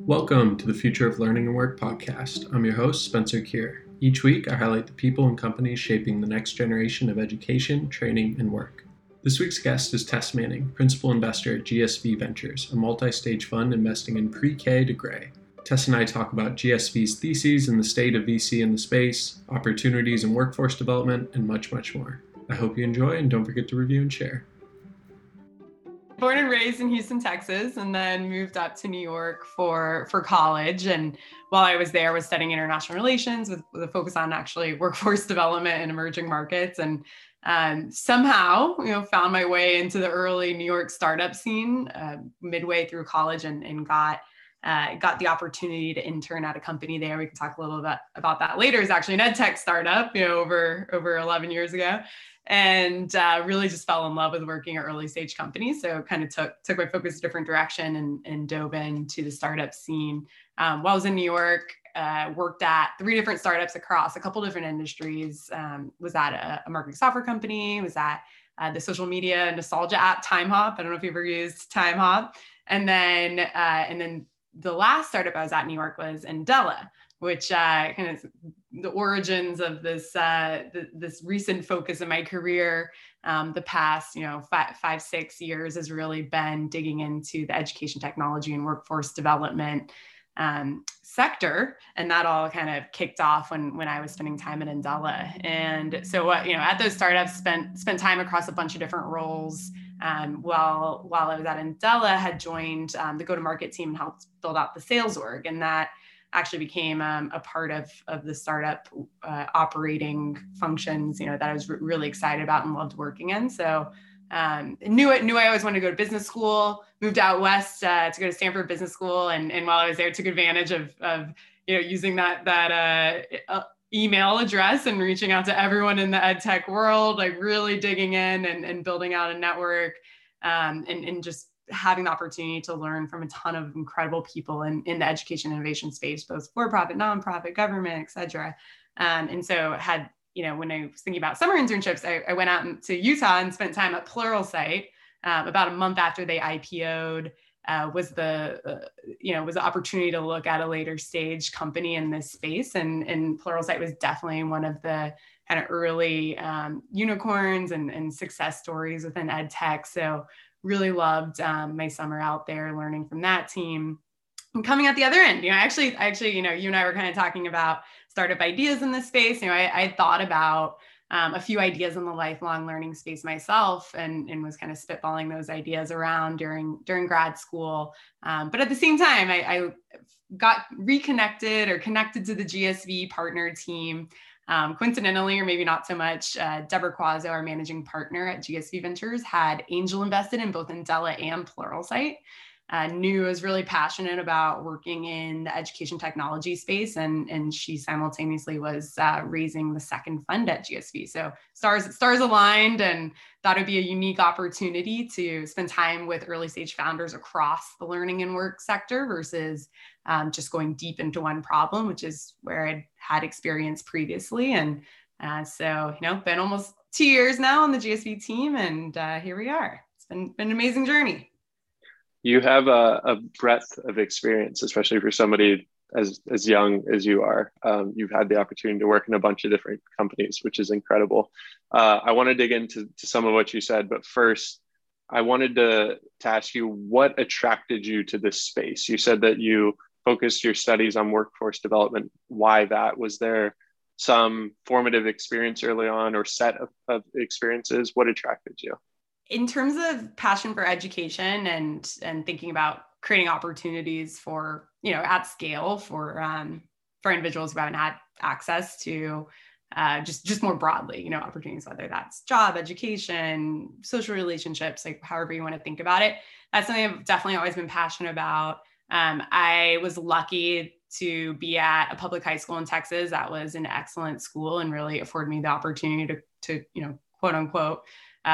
Welcome to the Future of Learning and Work podcast. I'm your host, Spencer Kier. Each week, I highlight the people and companies shaping the next generation of education, training, and work. This week's guest is Tess Manning, principal investor at GSV Ventures, a multi-stage fund investing in pre-K to gray. Tess and I talk about GSV's theses and the state of VC in the space, opportunities in workforce development, and much, much more. I hope you enjoy, and don't forget to review and share. Born and raised in Houston, Texas, and then moved up to New York for college. And while I was there, I was studying international relations with a focus on actually workforce development in emerging markets. And somehow, found my way into the early New York startup scene midway through college, and got the opportunity to intern at a company there. We can talk a little bit about that later. It's actually an ed tech startup, over 11 years ago. And really just fell in love with working at early stage companies. So kind of took my focus a different direction and dove into the startup scene. While I was in New York, worked at 3 different startups across a couple different industries. Was at a marketing software company, was at the social media nostalgia app TimeHop. I don't know if you've ever used TimeHop. And then the last startup I was at in New York was Andela, which kind of the origins of this this recent focus in my career. The past 5-6 years has really been digging into the education technology and workforce development sector, and that all kind of kicked off when I was spending time at Andela. And so at those startups, spent time across a bunch of different roles. While I was at Andela, had joined the go-to-market team and helped build out the sales org, and that actually became a part of the startup operating functions, that I was really excited about and loved working in. So knew I always wanted to go to business school, moved out west to go to Stanford Business School. And while I was there, took advantage of using that email address and reaching out to everyone in the ed tech world, like really digging in and building out a network, and just having the opportunity to learn from a ton of incredible people in the education innovation space, both for-profit, nonprofit, government, et cetera. And so had, when I was thinking about summer internships, I went out to Utah and spent time at Pluralsight. About a month after they IPO'd, was the opportunity to look at a later stage company in this space. And Pluralsight was definitely one of the kind of early unicorns and success stories within ed tech. So really loved my summer out there learning from that team. And coming at the other end, actually, you and I were kind of talking about startup ideas in this space. I thought about a few ideas in the lifelong learning space myself, and was kind of spitballing those ideas around during grad school. But at the same time, I got reconnected or connected to the GSV partner team. Coincidentally, or maybe not so much, Deborah Quazzo, our managing partner at GSV Ventures, had angel invested in both Andela and Pluralsight. Knew I was really passionate about working in the education technology space, and she simultaneously was raising the second fund at GSV. So stars aligned, and thought it'd be a unique opportunity to spend time with early stage founders across the learning and work sector versus just going deep into one problem, which is where I'd had experience previously. And so been almost 2 years now on the GSV team, and here we are. It's been an amazing journey. You have a breadth of experience, especially for somebody as young as you are. You've had the opportunity to work in a bunch of different companies, which is incredible. I want to dig into some of what you said, but first, I wanted to ask you what attracted you to this space. You said that you focused your studies on workforce development. Why that? Was there some formative experience early on or set of experiences? What attracted you? In terms of passion for education and thinking about creating opportunities for, at scale for individuals who haven't had access to just more broadly, opportunities, whether that's job, education, social relationships, like however you want to think about it. That's something I've definitely always been passionate about. I was lucky to be at a public high school in Texas that was an excellent school and really afforded me the opportunity to quote unquote,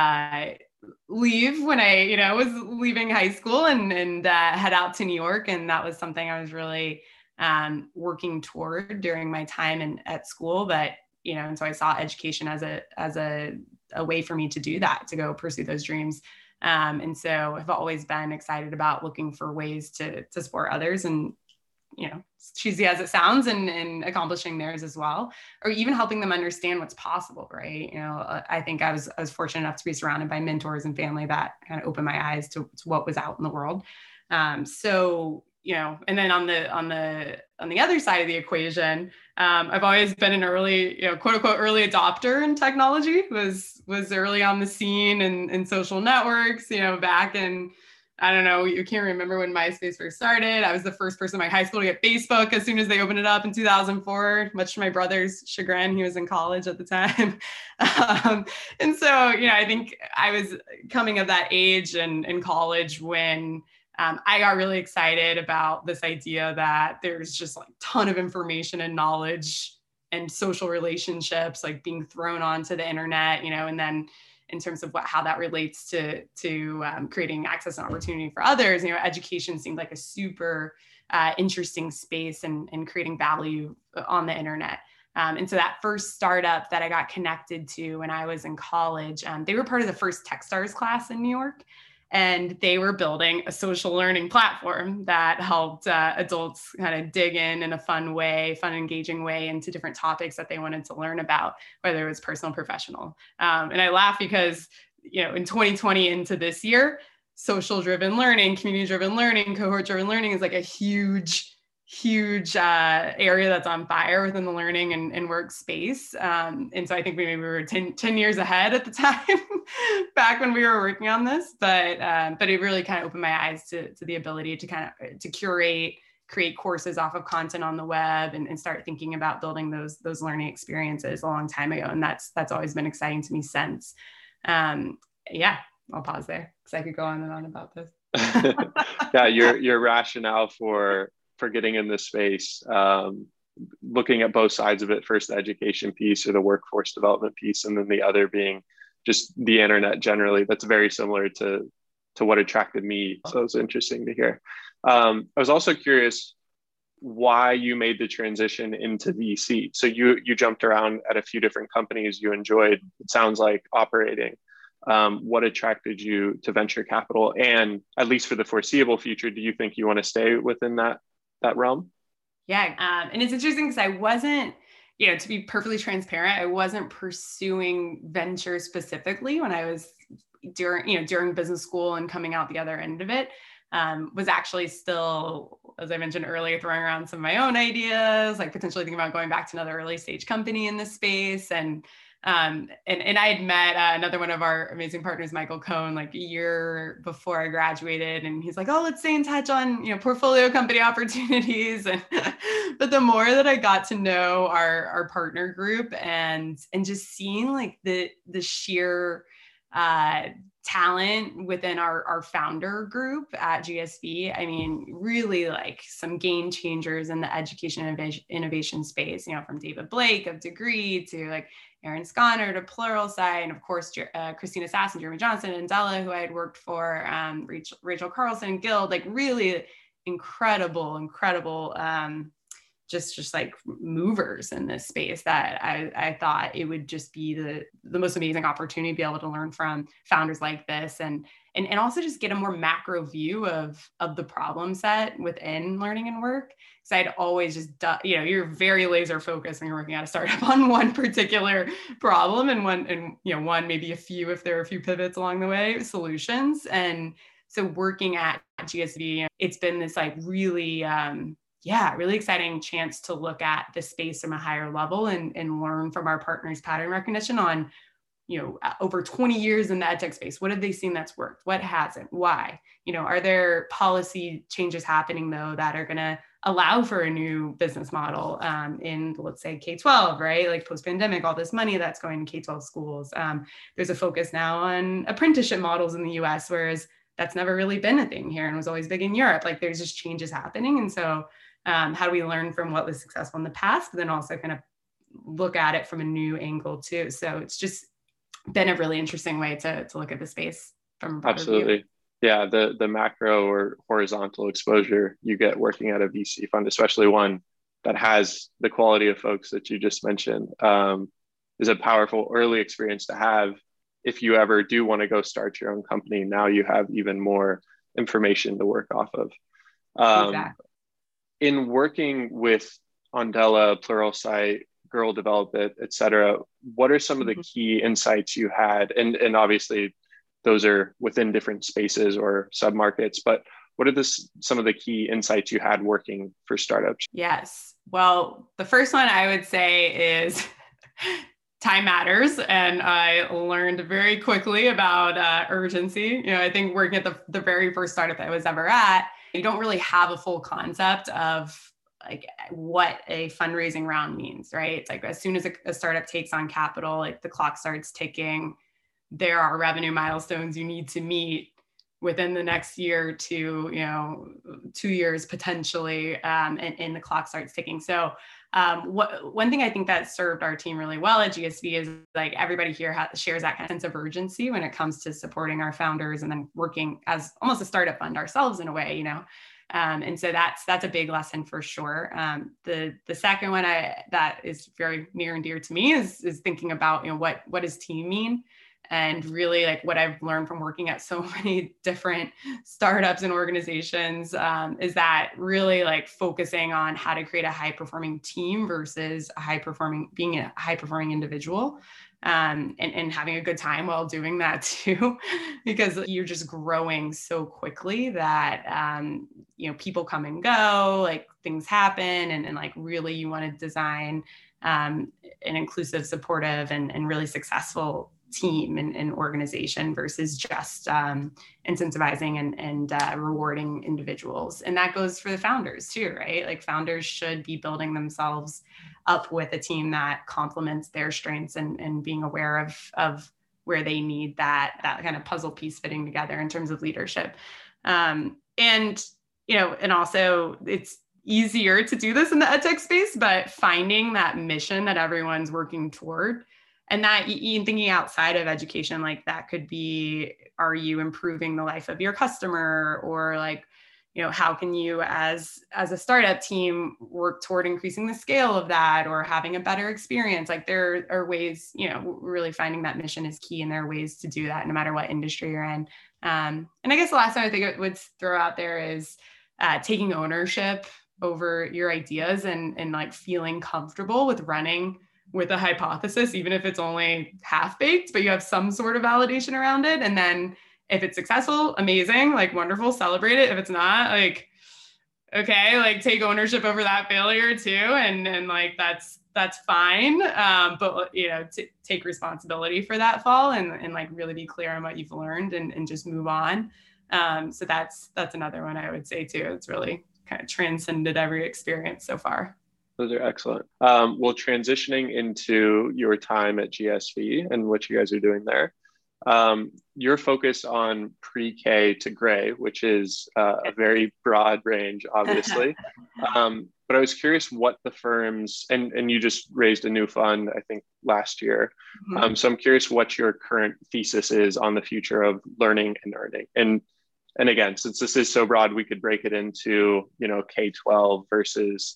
leave when I, was leaving high school and head out to New York. And that was something I was really working toward during my time at school. But, and so I saw education as a way for me to do that, to go pursue those dreams. And so I've always been excited about looking for ways to support others and cheesy as it sounds, and accomplishing theirs as well, or even helping them understand what's possible, right? I think I was fortunate enough to be surrounded by mentors and family that kind of opened my eyes to what was out in the world. So, and then on the other side of the equation, I've always been an early, quote unquote, early adopter in technology, was early on the scene and social networks, back in, I don't know, you can't remember when MySpace first started. I was the first person in my high school to get Facebook as soon as they opened it up in 2004, much to my brother's chagrin. He was in college at the time. And so, I think I was coming of that age and in college when I got really excited about this idea that there's just like a ton of information and knowledge and social relationships like being thrown onto the internet, and then in terms of how that relates to creating access and opportunity for others, education seemed like a super interesting space and creating value on the internet. And so that first startup that I got connected to when I was in college, they were part of the first Techstars class in New York. And they were building a social learning platform that helped adults kind of dig in a fun, engaging way into different topics that they wanted to learn about, whether it was personal, professional. And I laugh because, in 2020 into this year, social-driven learning, community-driven learning, cohort-driven learning is like a huge area that's on fire within the learning and work space. And so I think maybe we were 10 years ahead at the time back when we were working on this, but it really kind of opened my eyes to the ability to curate, create courses off of content on the web and start thinking about building those learning experiences a long time ago. And that's always been exciting to me since. Yeah, I'll pause there because I could go on and on about this. Yeah, your rationale for getting in this space, looking at both sides of it, first the education piece or the workforce development piece, and then the other being just the internet generally. That's very similar to what attracted me. So it's interesting to hear. I was also curious why you made the transition into VC. So you jumped around at a few different companies you enjoyed, it sounds like, operating. What attracted you to venture capital? And at least for the foreseeable future, do you think you want to stay within that realm? Yeah. And it's interesting because I wasn't, to be perfectly transparent, I wasn't pursuing venture specifically when I was during business school and coming out the other end of it. Was actually still, as I mentioned earlier, throwing around some of my own ideas, like potentially thinking about going back to another early stage company in this space. And I had met another one of our amazing partners, Michael Cohn, like a year before I graduated, and he's like, "Oh, let's stay in touch on portfolio company opportunities." And but the more that I got to know our partner group and just seeing like the sheer talent within our founder group at GSV, I mean, really like some game changers in the education innovation space, from David Blake of Degree to like Aaron Sconner to Pluralsight, and of course, Christina Sass and Jeremy Johnson and Della, who I had worked for, Rachel Carlson, Guild, like really incredible, just like movers in this space that I thought it would just be the most amazing opportunity to be able to learn from founders like this and also just get a more macro view of the problem set within learning and work. So I'd always just, you're very laser focused when you're working at a startup on one particular problem and one, maybe a few, if there are a few pivots along the way, solutions. And so working at GSV, it's been this like really, really exciting chance to look at the space from a higher level and learn from our partners' pattern recognition on, over 20 years in the edtech space. What have they seen that's worked? What hasn't? Why? Are there policy changes happening though that are going to allow for a new business model in, let's say, K-12, right? Like post-pandemic, all this money that's going to K-12 schools. There's a focus now on apprenticeship models in the US, whereas that's never really been a thing here and was always big in Europe. Like there's just changes happening. And so how do we learn from what was successful in the past, but then also kind of look at it from a new angle too. So it's just been a really interesting way to look at the space from a broader Absolutely. view. Yeah, the macro or horizontal exposure you get working at a VC fund, especially one that has the quality of folks that you just mentioned, is a powerful early experience to have. If you ever do want to go start your own company, now you have even more information to work off of. Exactly. in working with Andela, Pluralsight, Girl Develop It, et cetera, what are some of the key insights you had? And obviously those are within different spaces or submarkets, but what are some of the key insights you had working for startups? Yes. Well, the first one I would say is time matters. And I learned very quickly about urgency. I think working at the very first startup I was ever at, you don't really have a full concept of like what a fundraising round means, right? It's like as soon as a startup takes on capital, like the clock starts ticking, there are revenue milestones you need to meet within the next year to 2 years potentially, and the clock starts ticking. So one thing I think that served our team really well at GSV is like everybody here shares that kind of sense of urgency when it comes to supporting our founders and then working as almost a startup fund ourselves in a way, and so that's a big lesson for sure. The second one that is very near and dear to me is thinking about what does team mean. And really like what I've learned from working at so many different startups and organizations is that really like focusing on how to create a high performing team versus being a high performing individual, and having a good time while doing that too, because you're just growing so quickly that, people come and go, like things happen, and like really you want to design an inclusive, supportive, and really successful team and organization versus just incentivizing and rewarding individuals. And that goes for the founders too, right? Like founders should be building themselves up with a team that complements their strengths and being aware of where they need that kind of puzzle piece fitting together in terms of leadership. And also it's easier to do this in the edtech space, but finding that mission that everyone's working toward. And that in thinking outside of education, like that could be, are you improving the life of your customer? Or like, how can you as a startup team work toward increasing the scale of that or having a better experience? Like there are ways, really finding that mission is key, and there are ways to do that no matter what industry you're in. And I guess the last time I think I would throw out there is taking ownership over your ideas and like feeling comfortable with running with a hypothesis, even if it's only half-baked, but you have some sort of validation around it. And then if it's successful, amazing, like wonderful, celebrate it. If it's not, like, okay, like take ownership over that failure too. And like, that's fine. But take responsibility for that fall and like really be clear on what you've learned and just move on. So that's another one I would say too. It's really kind of transcended every experience so far. Those are excellent. Well, transitioning into your time at GSV and what you guys are doing there, you're focused on pre-K to gray, which is a very broad range, obviously. But I was curious what the firms, and you just raised a new fund, I think, last year. Mm-hmm. So I'm curious what your current thesis is on the future of learning and earning. And again, since this is so broad, we could break it into, K-12 versus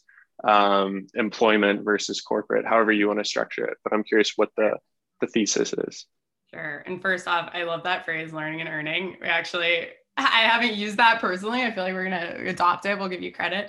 employment versus corporate, however you want to structure it. But I'm curious what the thesis is. Sure. And first off, I love that phrase, learning and earning. I haven't used that personally. I feel like we're going to adopt it. We'll give you credit.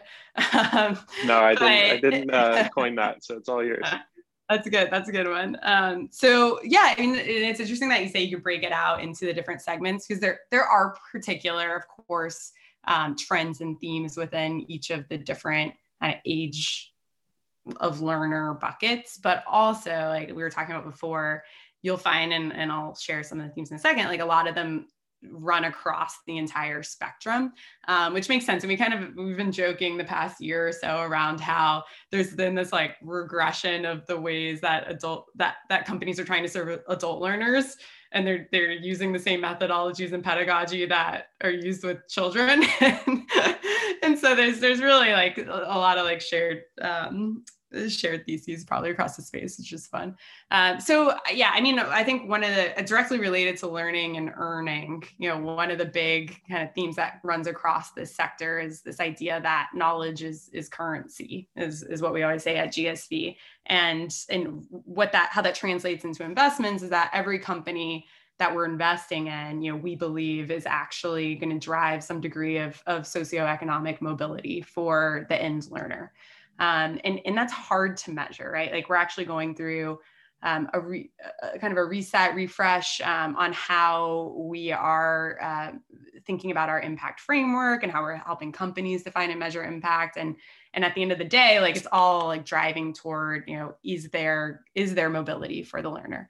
No, I didn't coin that. So it's all yours. That's good. That's a good one. So yeah, I mean, it's interesting that you say you break it out into the different segments, because there are particular, of course, trends and themes within each of the different age of learner buckets, but also like we were talking about before, you'll find, and I'll share some of the themes in a second, like a lot of them run across the entire spectrum, which makes sense. And we've been joking the past year or so around how there's been this like regression of the ways that that companies are trying to serve adult learners, and they're using the same methodologies and pedagogy that are used with children. And so there's really like a lot of like shared theses probably across the space, which is fun. So yeah, I mean, I think one of the directly related to learning and earning, one of the big kind of themes that runs across this sector is this idea that knowledge is currency, is what we always say at GSV. And how that translates into investments is that every company that we're investing in, we believe is actually going to drive some degree of socioeconomic mobility for the end learner. And that's hard to measure, right? Like we're actually going through kind of a reset, refresh on how we are thinking about our impact framework and how we're helping companies define and measure impact. And at the end of the day, like it's all like driving toward, is there mobility for the learner?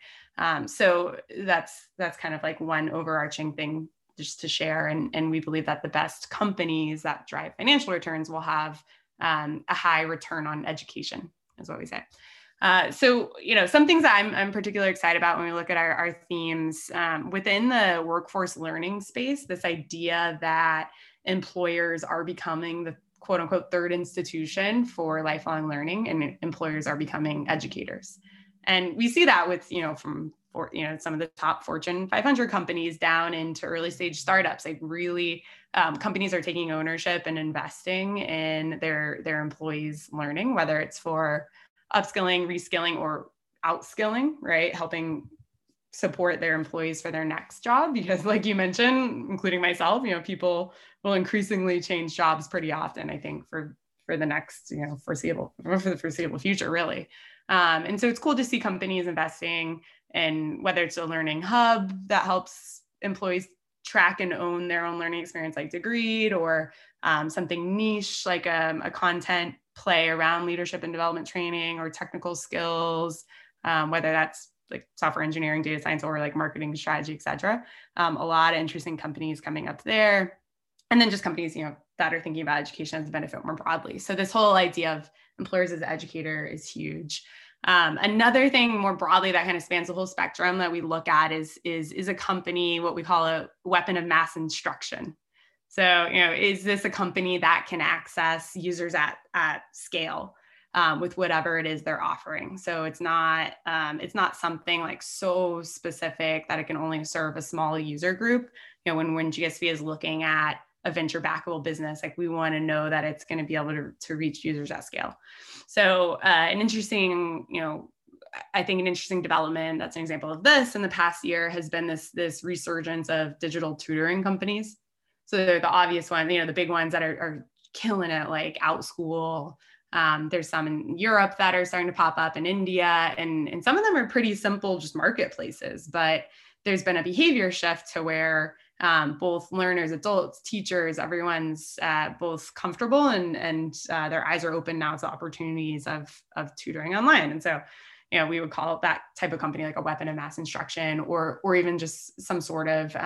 So that's kind of like one overarching thing just to share. And we believe that the best companies that drive financial returns will have a high return on education, is what we say. So, some things that I'm particularly excited about when we look at our themes within the workforce learning space, this idea that employers are becoming the quote unquote third institution for lifelong learning, and employers are becoming educators. And we see that with, from some of the top Fortune 500 companies down into early stage startups. Like really, companies are taking ownership and investing in their employees' learning, whether it's for upskilling, reskilling, or outskilling, right? Helping support their employees for their next job. Because like you mentioned, including myself, people will increasingly change jobs pretty often, I think, for the next, for the foreseeable future, really. And so it's cool to see companies investing in whether it's a learning hub that helps employees track and own their own learning experience like Degreed, or something niche like a content play around leadership and development training or technical skills, whether that's like software engineering, data science, or like marketing strategy, et cetera. A lot of interesting companies coming up there. And then just companies, that are thinking about education as a benefit more broadly. So this whole idea of employers as an educator is huge. Another thing more broadly that kind of spans the whole spectrum that we look at is a company, what we call a weapon of mass instruction. So, is this a company that can access users at scale with whatever it is they're offering? So it's not something like so specific that it can only serve a small user group. When GSV is looking at a venture backable business, like we want to know that it's going to be able to reach users at scale. So an interesting development that's an example of this in the past year has been this resurgence of digital tutoring companies. So they're the obvious one, the big ones that are killing it, like OutSchool. There's some in Europe that are starting to pop up, in India, and some of them are pretty simple, just marketplaces. But there's been a behavior shift to where both learners, adults, teachers, everyone's both comfortable and their eyes are open now to opportunities of tutoring online. And so, we would call that type of company like a weapon of mass instruction, or even just some sort of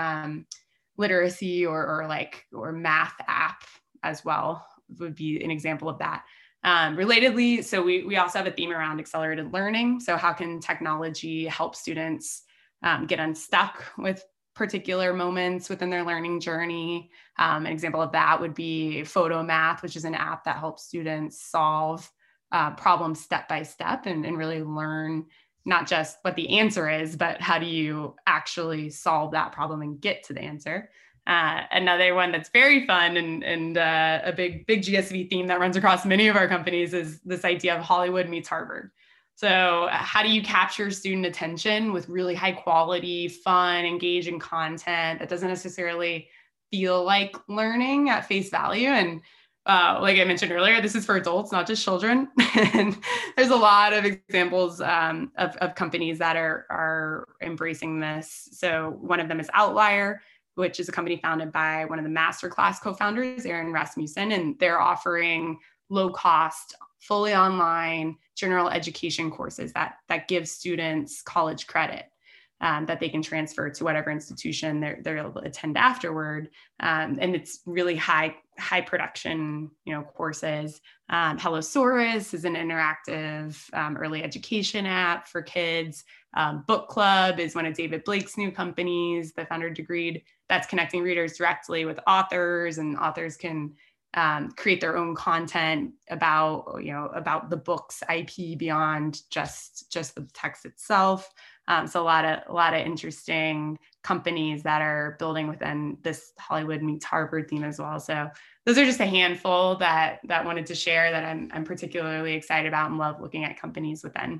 literacy or math app as well would be an example of that. Relatedly, so we also have a theme around accelerated learning. So how can technology help students get unstuck with particular moments within their learning journey? An example of that would be Photomath, which is an app that helps students solve problems step by step and really learn not just what the answer is, but how do you actually solve that problem and get to the answer. Another one that's very fun and a big GSV theme that runs across many of our companies is this idea of Hollywood meets Harvard. So how do you capture student attention with really high quality, fun, engaging content that doesn't necessarily feel like learning at face value? And like I mentioned earlier, this is for adults, not just children. And there's a lot of examples of companies that are embracing this. So one of them is Outlier, which is a company founded by one of the Masterclass co-founders, Aaron Rasmussen, and they're offering low-cost, fully online general education courses that give students college credit that they can transfer to whatever institution they'll attend afterward. And it's really high production, courses. Hellosaurus is an interactive early education app for kids. Book Club is one of David Blake's new companies, the founder of Degreed, that's connecting readers directly with authors, and authors can create their own content about the book's IP beyond just the text itself. So a lot of interesting companies that are building within this Hollywood meets Harvard theme as well. So those are just a handful that wanted to share that I'm particularly excited about and love looking at companies within.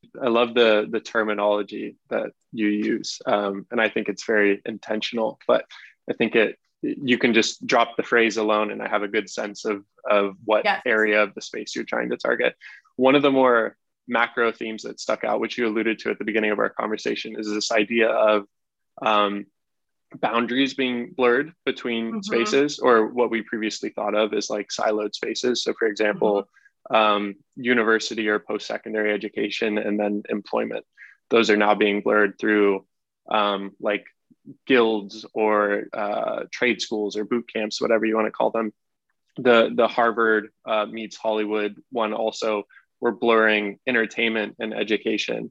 I love the terminology that you use, and I think it's very intentional. But I think you can just drop the phrase alone, and I have a good sense of what Yes. area of the space you're trying to target. One of the more macro themes that stuck out, which you alluded to at the beginning of our conversation, is this idea of boundaries being blurred between spaces, or what we previously thought of as like siloed spaces. So, for example, university or post-secondary education and then employment, those are now being blurred through like guilds or trade schools or boot camps, whatever you want to call them. The Harvard meets Hollywood one also, we're blurring entertainment and education.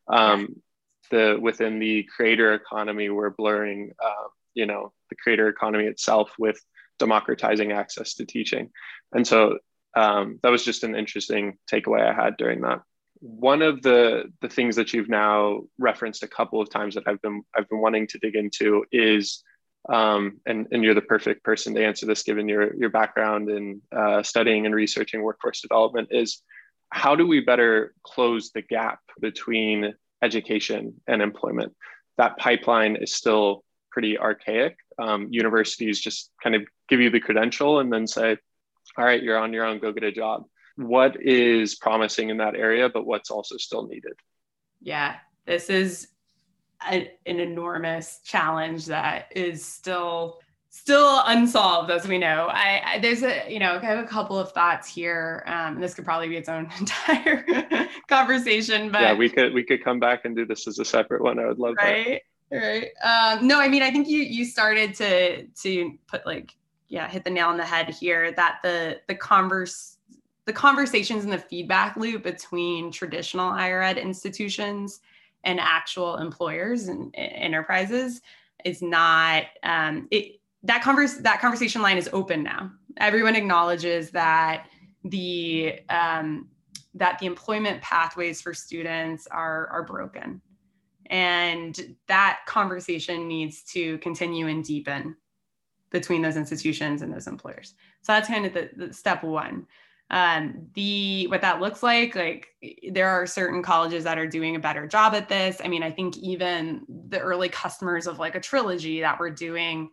Within the creator economy, we're blurring the creator economy itself with democratizing access to teaching. And so that was just an interesting takeaway I had during that. One of the things that you've now referenced a couple of times that I've been wanting to dig into is, and you're the perfect person to answer this given your background in studying and researching workforce development, is how do we better close the gap between education and employment? That pipeline is still pretty archaic. Universities just kind of give you the credential and then say, all right, you're on your own, go get a job. What is promising in that area, but what's also still needed? Yeah, this is an enormous challenge that is still unsolved, as we know. I have a couple of thoughts here. This could probably be its own entire conversation, but yeah, we could come back and do this as a separate one. I would love that. Right. No, I mean, I think you started to put hit the nail on the head here, that the conversations and the feedback loop between traditional higher ed institutions and actual employers and enterprises is not, that conversation line is open now. Everyone acknowledges that the employment pathways for students are broken. And that conversation needs to continue and deepen between those institutions and those employers. So that's kind of the step one. What that looks like there are certain colleges that are doing a better job at this. I mean, I think even the early customers of like a Trilogy that were doing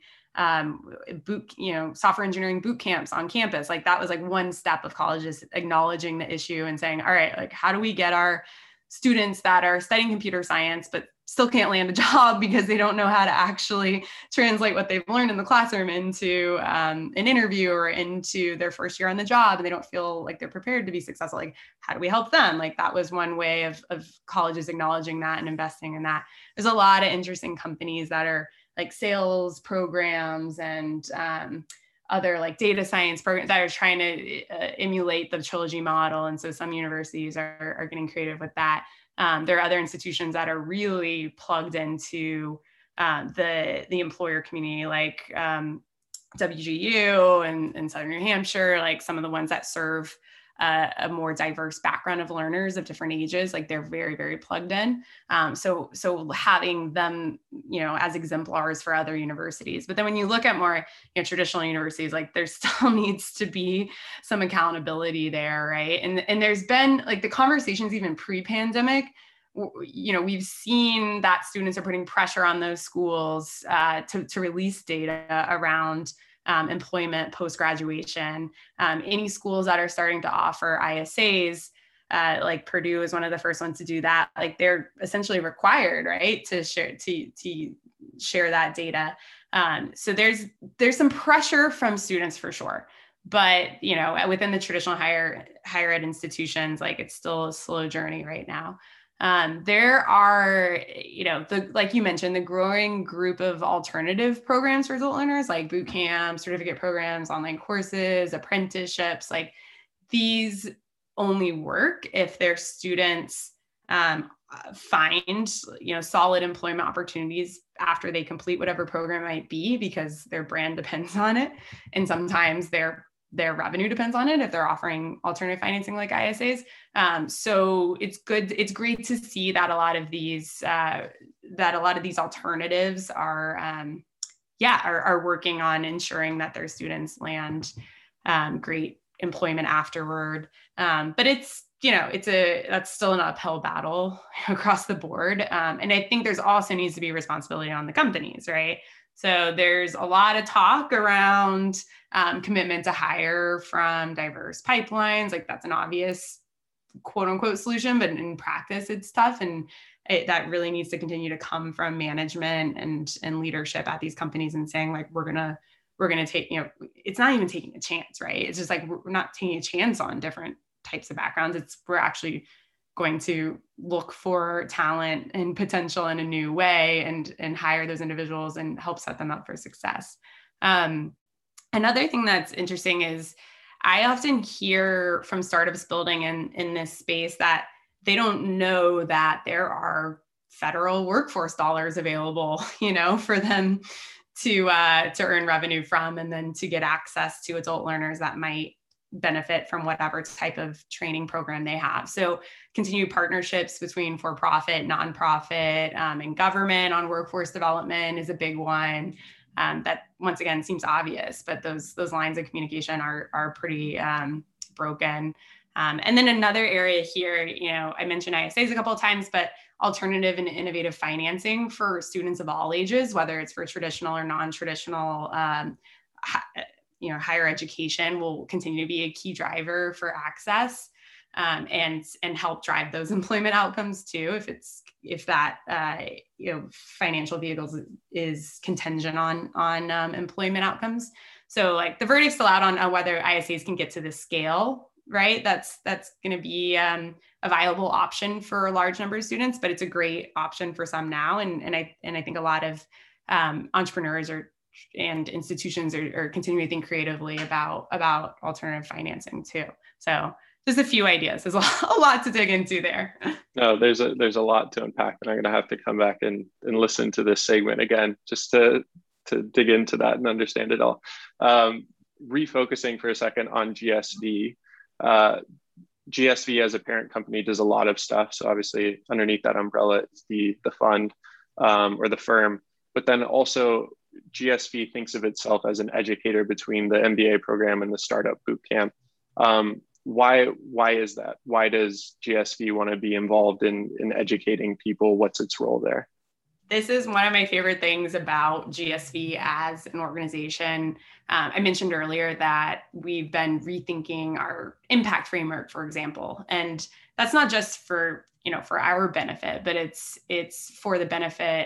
software engineering boot camps on campus, like that was like one step of colleges acknowledging the issue and saying, all right, like how do we get our students that are studying computer science but still can't land a job because they don't know how to actually translate what they've learned in the classroom into an interview or into their first year on the job, and they don't feel like they're prepared to be successful. Like, how do we help them? Like, that was one way of colleges acknowledging that and investing in that. There's a lot of interesting companies that are like sales programs and other like data science programs that are trying to emulate the Trilogy model. And so some universities are getting creative with that. There are other institutions that are really plugged into the employer community, like WGU and Southern New Hampshire, like some of the ones that serve a more diverse background of learners of different ages, like they're very, very plugged in. So having them, as exemplars for other universities. But then when you look at more, traditional universities, like there still needs to be some accountability there, right? And there's been like the conversations even pre-pandemic, we've seen that students are putting pressure on those schools to release data around employment post-graduation. Any schools that are starting to offer ISAs, like Purdue is one of the first ones to do that. Like they're essentially required, right, to share that data. So there's some pressure from students for sure. But within the traditional higher ed institutions, like it's still a slow journey right now. There are, like you mentioned, the growing group of alternative programs for adult learners, like boot camps, certificate programs, online courses, apprenticeships. Like these only work if their students find, solid employment opportunities after they complete whatever program might be, because their brand depends on it. And sometimes their revenue depends on it if they're offering alternative financing like ISAs. So it's great to see that a lot of these alternatives are working on ensuring that their students land great employment afterward. But it's that's still an uphill battle across the board. And I think there's also needs to be responsibility on the companies, right? So there's a lot of talk around commitment to hire from diverse pipelines. Like that's an obvious quote unquote solution, but in practice it's tough. And that really needs to continue to come from management and leadership at these companies and saying like, we're going to take, it's not even taking a chance, right? It's just like, we're not taking a chance on different types of backgrounds. We're actually going to look for talent and potential in a new way and hire those individuals and help set them up for success. Another thing that's interesting is I often hear from startups building in this space that they don't know that there are federal workforce dollars available, for them to earn revenue from, and then to get access to adult learners that might benefit from whatever type of training program they have. So continued partnerships between for-profit, nonprofit, and government on workforce development is a big one. That once again seems obvious, but those lines of communication are pretty broken. And then another area here, I mentioned ISAs a couple of times, but alternative and innovative financing for students of all ages, whether it's for traditional or non-traditional higher education, will continue to be a key driver for access and help drive those employment outcomes too. If that financial vehicles is contingent on employment outcomes. So like the verdict's still out on whether ISAs can get to this scale, right? That's going to be a viable option for a large number of students, but it's a great option for some now. And I think a lot of entrepreneurs and institutions are continuing to think creatively about alternative financing too. So just a few ideas. There's a lot to dig into there. No, there's a lot to unpack, and I'm going to have to come back and listen to this segment again just to dig into that and understand it all. Refocusing for a second on GSV. GSV as a parent company does a lot of stuff. So obviously underneath that umbrella is the fund or the firm, but then also GSV thinks of itself as an educator between the MBA program and the startup bootcamp. Why is that? Why does GSV want to be involved in educating people? What's its role there? This is one of my favorite things about GSV as an organization. I mentioned earlier that we've been rethinking our impact framework, for example, and that's not just for our benefit, but it's for the benefit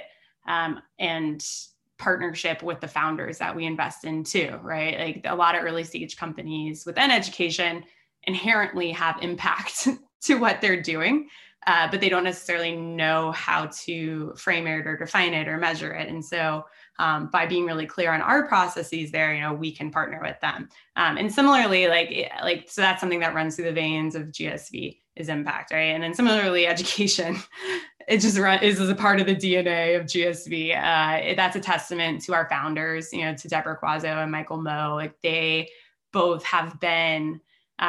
and partnership with the founders that we invest in too, right? Like a lot of early stage companies within education inherently have impact to what they're doing. But they don't necessarily know how to frame it or define it or measure it. And so by being really clear on our processes there, we can partner with them. And similarly, so that's something that runs through the veins of GSV is impact, right? And then similarly, education, it just is a part of the DNA of GSV. That's a testament to our founders, to Deborah Quazzo and Michael Moe. Like they both have been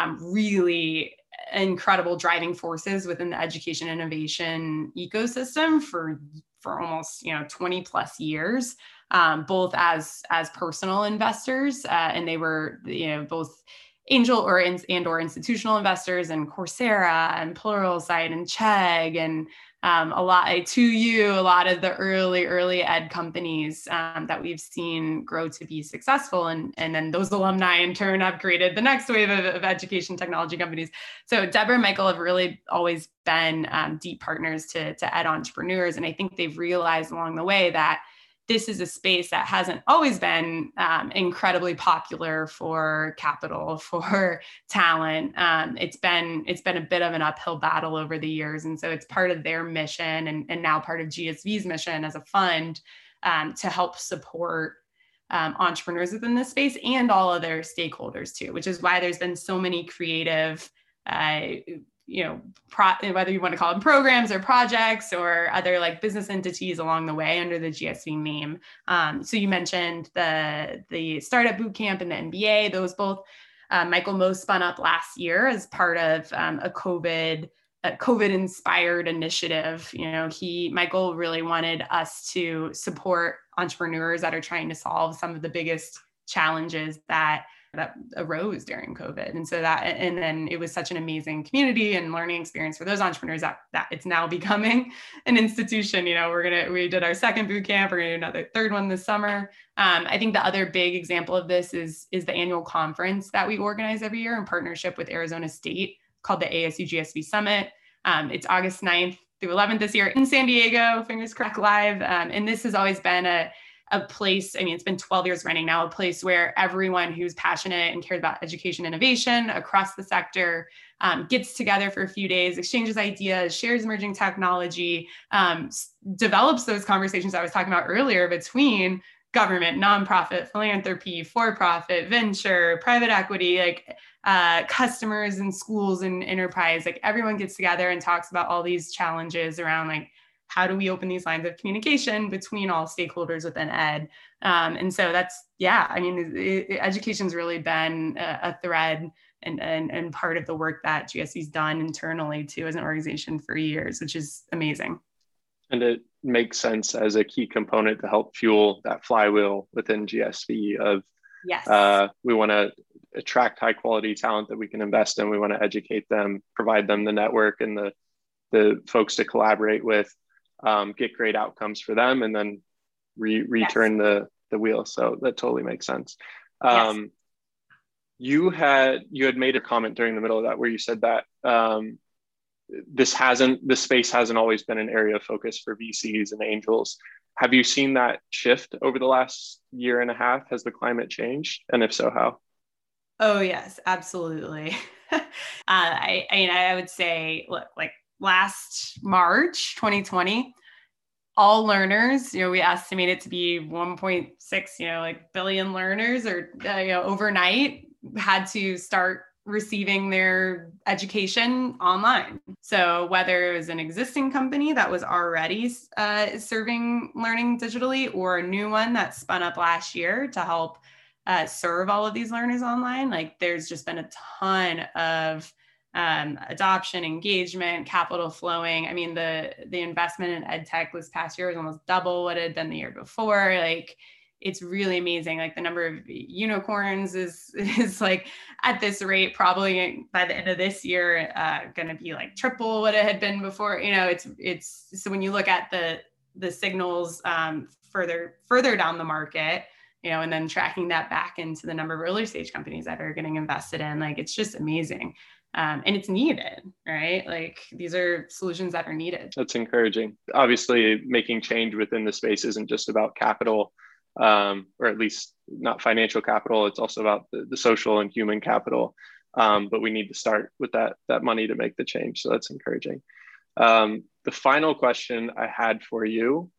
really incredible driving forces within the education innovation ecosystem for almost 20 plus years, both as personal investors, and they were both angel or institutional investors in Coursera and Pluralsight and Chegg and a lot of the early ed companies that we've seen grow to be successful, and then those alumni in turn have created the next wave of education technology companies. So Deborah and Michael have really always been deep partners to ed entrepreneurs, and I think they've realized along the way that this is a space that hasn't always been incredibly popular for capital, for talent. It's been a bit of an uphill battle over the years. And so it's part of their mission and now part of GSV's mission as a fund to help support entrepreneurs within this space and all other stakeholders too, which is why there's been so many creative whether you want to call them programs or projects or other like business entities along the way under the GSV name. So you mentioned the startup bootcamp and the MBA. Those both Michael Moe spun up last year as part of a COVID inspired initiative. Michael really wanted us to support entrepreneurs that are trying to solve some of the biggest challenges that that arose during COVID. And so and then it was such an amazing community and learning experience for those entrepreneurs that it's now becoming an institution. We did our second boot camp. We're going to do another third one this summer. I think the other big example of this is the annual conference that we organize every year in partnership with Arizona State called the ASU GSV Summit. It's August 9th through 11th this year in San Diego, fingers crossed live. And this has always been a place, it's been 12 years running now, a place where everyone who's passionate and cares about education innovation across the sector gets together for a few days, exchanges ideas, shares emerging technology, develops those conversations I was talking about earlier between government, nonprofit, philanthropy, for-profit, venture, private equity, customers and schools and enterprise. Everyone gets together and talks about all these challenges around how do we open these lines of communication between all stakeholders within ed? And so education's really been a thread and part of the work that GSV's done internally too as an organization for years, which is amazing. And it makes sense as a key component to help fuel that flywheel within GSV of, yes, we want to attract high quality talent that we can invest in. We want to educate them, provide them the network and the folks to collaborate with, get great outcomes for them, and then return yes. the wheel. So that totally makes sense. Yes. You had made a comment during the middle of that where you said that this space hasn't always been an area of focus for VCs and angels. Have you seen that shift over the last year and a half? Has the climate changed? And if so, how? Oh, yes, absolutely. I would say, look, last March 2020, all learners, we estimate it to be 1.6, billion learners or overnight had to start receiving their education online. So whether it was an existing company that was already serving learning digitally or a new one that spun up last year to help serve all of these learners online, there's just been a ton of adoption, engagement, capital flowing. The investment in ed tech this past year was almost double what it had been the year before. It's really amazing. The number of unicorns is at this rate, probably by the end of this year, going to be triple what it had been before. It's so when you look at the signals further down the market, and then tracking that back into the number of early stage companies that are getting invested in, it's just amazing. And it's needed, right? These are solutions that are needed. That's encouraging. Obviously, making change within the space isn't just about capital, or at least not financial capital. It's also about the social and human capital. But we need to start with that money to make the change. So that's encouraging. The final question I had for you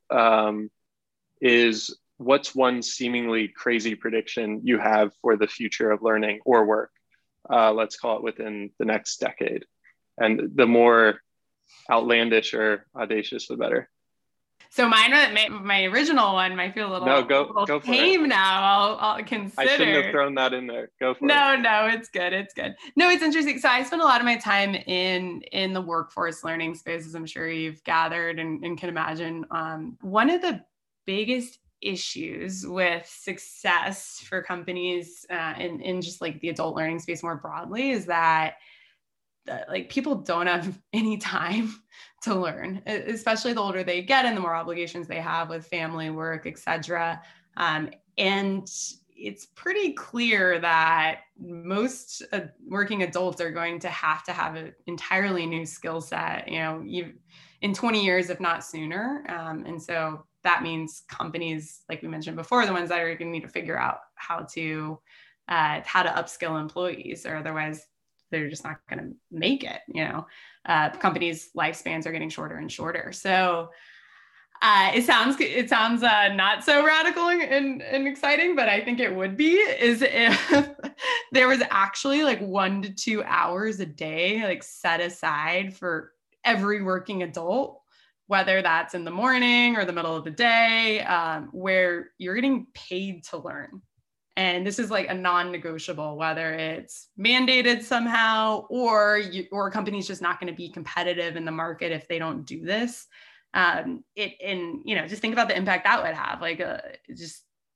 is, what's one seemingly crazy prediction you have for the future of learning or work? Let's call it within the next decade. And the more outlandish or audacious, the better. So my original one might feel a little, go tame now. I'll consider. I shouldn't have thrown that in there. Go for it. No, it's good. It's good. No, it's interesting. So I spend a lot of my time in the workforce learning space, as I'm sure you've gathered and can imagine. One of the biggest issues with success for companies in just the adult learning space more broadly is that people don't have any time to learn, especially the older they get and the more obligations they have with family, work, etc. And it's pretty clear that most working adults are going to have an entirely new skill set, in 20 years, if not sooner. And so that means companies, like we mentioned before, the ones that are going to need to figure out how to upskill employees, or otherwise they're just not going to make it. Companies' lifespans are getting shorter and shorter. So it sounds not so radical and exciting, but I think it would be, is if there was actually 1 to 2 hours a day set aside for every working adult, whether that's in the morning or the middle of the day, where you're getting paid to learn. And this is a non-negotiable, whether it's mandated somehow or a company's just not going to be competitive in the market if they don't do this. Just think about the impact that would have. Just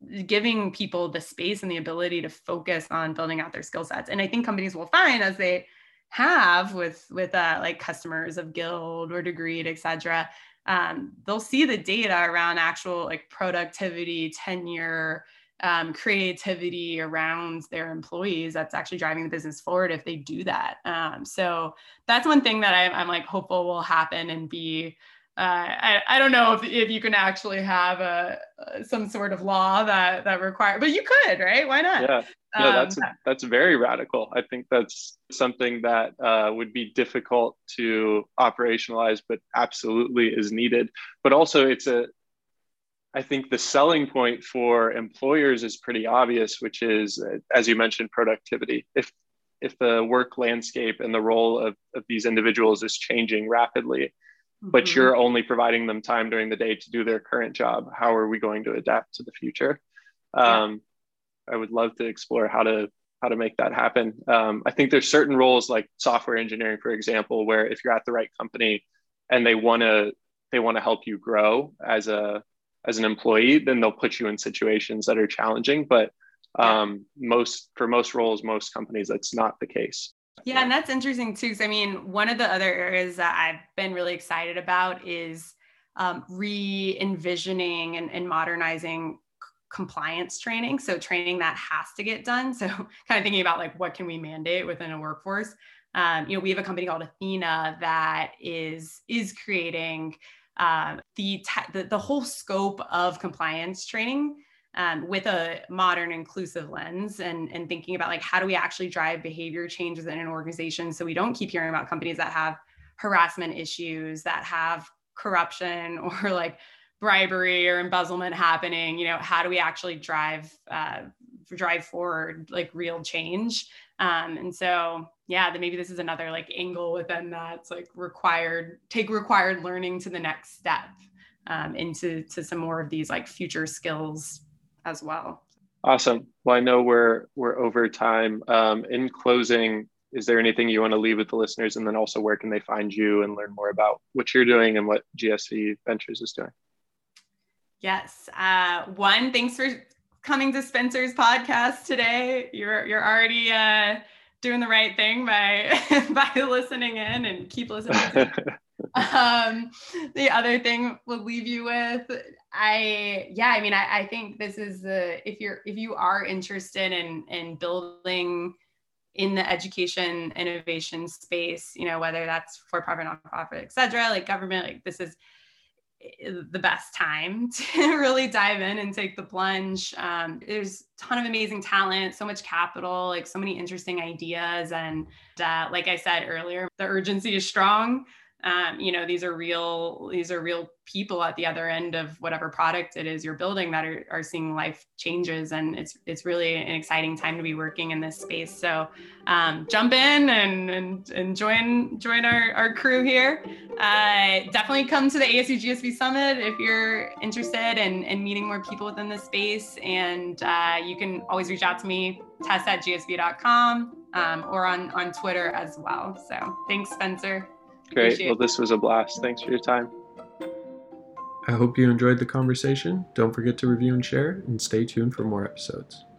giving people the space and the ability to focus on building out their skill sets. And I think companies will find, as they have with like customers of Guild or Degreed, et cetera, they'll see the data around actual like productivity, tenure, creativity around their employees that's actually driving the business forward if they do that. So that's one thing that I'm like hopeful will happen and be, I don't know if you can actually have some sort of law that require, but you could, right? Why not? Yeah, no, that's very radical. I think that's something that would be difficult to operationalize, but absolutely is needed. But also I think the selling point for employers is pretty obvious, which is, as you mentioned, productivity. If the work landscape and the role of these individuals is changing rapidly, but you're only providing them time during the day to do their current job, how are we going to adapt to the future? I would love to explore how to make that happen. I think there's certain roles like software engineering, for example, where if you're at the right company and they want to help you grow as an employee, then they'll put you in situations that are challenging. But for most roles, most companies, that's not the case. Yeah, and that's interesting too. Because I mean, one of the other areas that I've been really excited about is re-envisioning and modernizing compliance training. So training that has to get done. So kind of thinking about like, what can we mandate within a workforce? We have a company called Athena that is creating the whole scope of compliance training with a modern inclusive lens and thinking about like, how do we actually drive behavior change within an organization so we don't keep hearing about companies that have harassment issues, that have corruption or like bribery or embezzlement happening. How do we actually drive forward like real change? And so, then maybe this is another like angle within that's like take required learning to the next step into some more of these like future skills as well. Awesome. Well, I know we're over time. In closing, is there anything you want to leave with the listeners? And then also, where can they find you and learn more about what you're doing and what GSV Ventures is doing? Yes. One, thanks for coming to Spencer's podcast today. You're already doing the right thing by listening in, and keep listening. The other thing we'll leave you with, I think this is if you are interested in building in the education innovation space, whether that's for-profit, nonprofit, et cetera, like government, like this is the best time to really dive in and take the plunge. There's a ton of amazing talent, so much capital, like so many interesting ideas. And like I said earlier, the urgency is strong. These are real people at the other end of whatever product it is you're building that are seeing life changes. And it's really an exciting time to be working in this space. So jump in and join our crew here. Definitely come to the ASU GSV Summit if you're interested in meeting more people within this space. And you can always reach out to me, tess@gsv.com, or on Twitter as well. So thanks, Spencer. Great. Well, this was a blast. Thanks for your time. I hope you enjoyed the conversation. Don't forget to review and share, and stay tuned for more episodes.